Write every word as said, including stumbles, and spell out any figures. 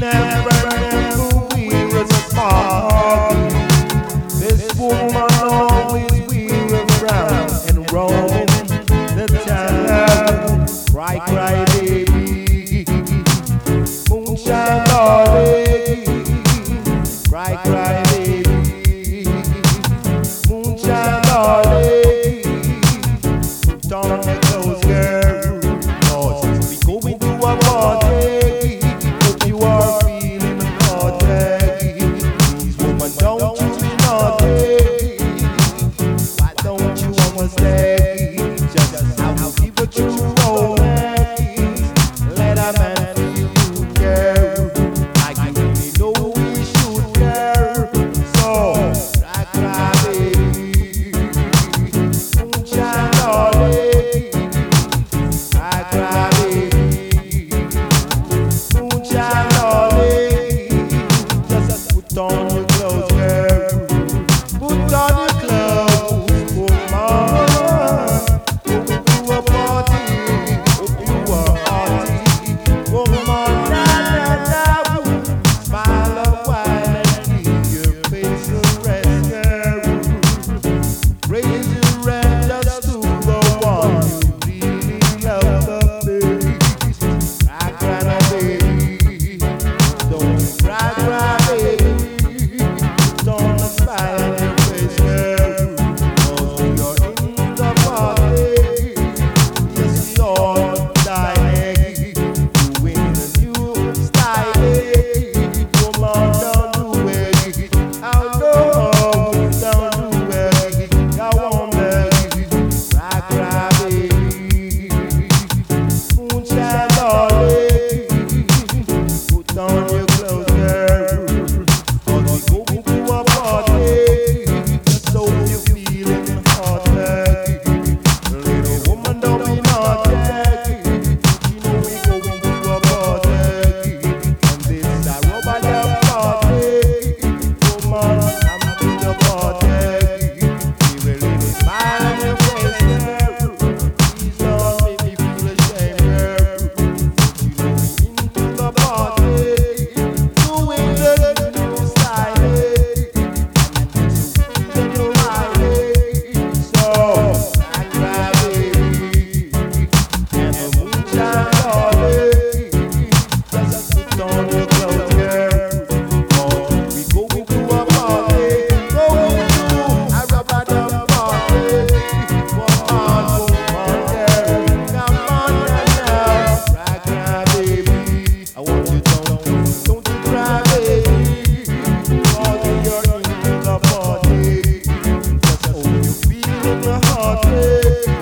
never, never wears a small. This woman always wears a frown and roaming the town. Cry, cry, baby. Moonshine, darling. Cry, cry, baby. Moonshine, darling. Put on your clothes, girl. 'Cause we going to a party. Hope you are feeling naughty. Please, woman, don't you be naughty. Why don't you wanna stay? Just how to keep a true romance. Let a man feel you, girl. Like you really know we should, girl. So, cry, cry, baby. Moonshine, darling. Cry, cry, baby. Moonshine, darling. Just put on your clothes, girl. Put on your clothes, woman. Going to a party. Hope you are hearty. Woman, na na na. Smile a while and keep your face a rest, girl. Raise your hand just to the one you really love, the face. Cry, cry, baby. Don't cry, cry, baby. Don't smile on your face, girl. 'Cause we are in the party. Yes, we all dying. Doing the new style. Woman, don't do it. Oh no, don't do it. Go on, baby. Cry, cry, baby. Moonshine, darling. Put on your clothes, girl. 'Cause we going to a party. Just so you feeling hot, little woman, don't be naughty. You know we going to a party, and this is a rubber dub party. Woman, come to the party. We will leave a smile on your face, girl. Please don't make me feel ashamed, girl. You know we into the party, doing the new style, and the new Miley. So, cry, cry, baby, and the moonshine, darling. Just put on your clothes, girl. 'Cause we going to a party, going to a rubber dub party. Woman, woman, girl, come on now. Cry, cry, baby. I want you don't, don't you cry, baby. 'Cause we are into the party. Just hope you feeling the heartache.